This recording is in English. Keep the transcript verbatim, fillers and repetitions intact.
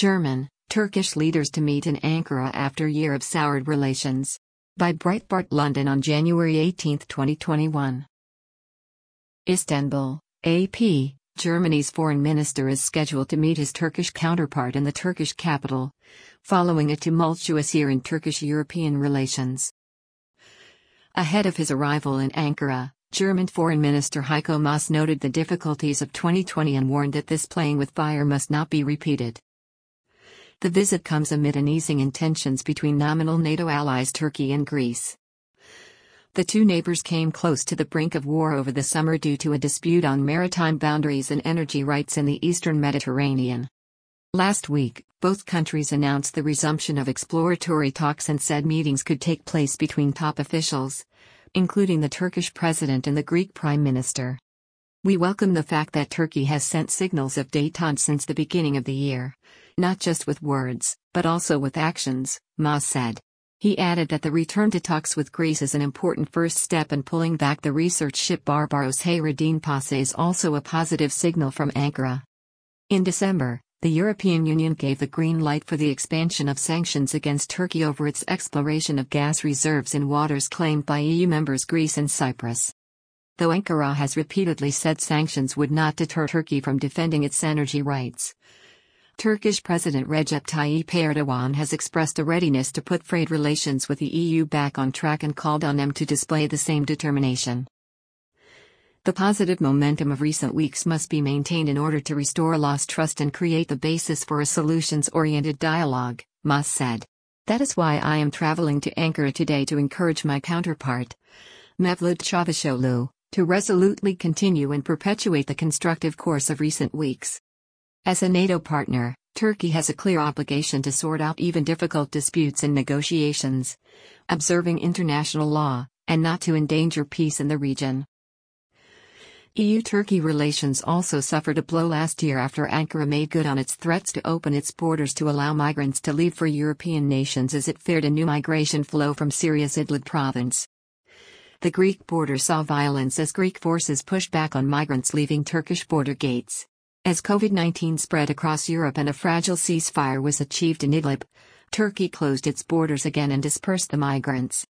German, Turkish leaders to meet in Ankara after year of soured relations. By Breitbart London on January eighteenth, twenty twenty-one. Istanbul, A P, Germany's foreign minister is scheduled to meet his Turkish counterpart in the Turkish capital, following a tumultuous year in Turkish-European relations. Ahead of his arrival in Ankara, German Foreign Minister Heiko Maas noted the difficulties of twenty twenty and warned that this playing with fire must not be repeated. The visit comes amid an easing in tensions between nominal NATO allies Turkey and Greece. The two neighbors came close to the brink of war over the summer due to a dispute on maritime boundaries and energy rights in the eastern Mediterranean. Last week, both countries announced the resumption of exploratory talks and said meetings could take place between top officials, including the Turkish president and the Greek prime minister. We welcome the fact that Turkey has sent signals of détente since the beginning of the year, not just with words, but also with actions, Maas said. He added that the return to talks with Greece is an important first step in pulling back the research ship Barbaros Hayreddin Paşa is also a positive signal from Ankara. In December, the European Union gave the green light for the expansion of sanctions against Turkey over its exploration of gas reserves in waters claimed by E U members Greece and Cyprus. Though Ankara has repeatedly said sanctions would not deter Turkey from defending its energy rights, Turkish President Recep Tayyip Erdogan has expressed a readiness to put trade relations with the E U back on track and called on them to display the same determination. The positive momentum of recent weeks must be maintained in order to restore lost trust and create the basis for a solutions-oriented dialogue, Maas said. That is why I am traveling to Ankara today to encourage my counterpart, Mevlut Çavuşoğlu, to resolutely continue and perpetuate the constructive course of recent weeks. As a NATO partner, Turkey has a clear obligation to sort out even difficult disputes in negotiations, observing international law, and not to endanger peace in the region. E U-Turkey relations also suffered a blow last year after Ankara made good on its threats to open its borders to allow migrants to leave for European nations as it feared a new migration flow from Syria's Idlib province. The Greek border saw violence as Greek forces pushed back on migrants leaving Turkish border gates. As COVID nineteen spread across Europe and a fragile ceasefire was achieved in Idlib, Turkey closed its borders again and dispersed the migrants.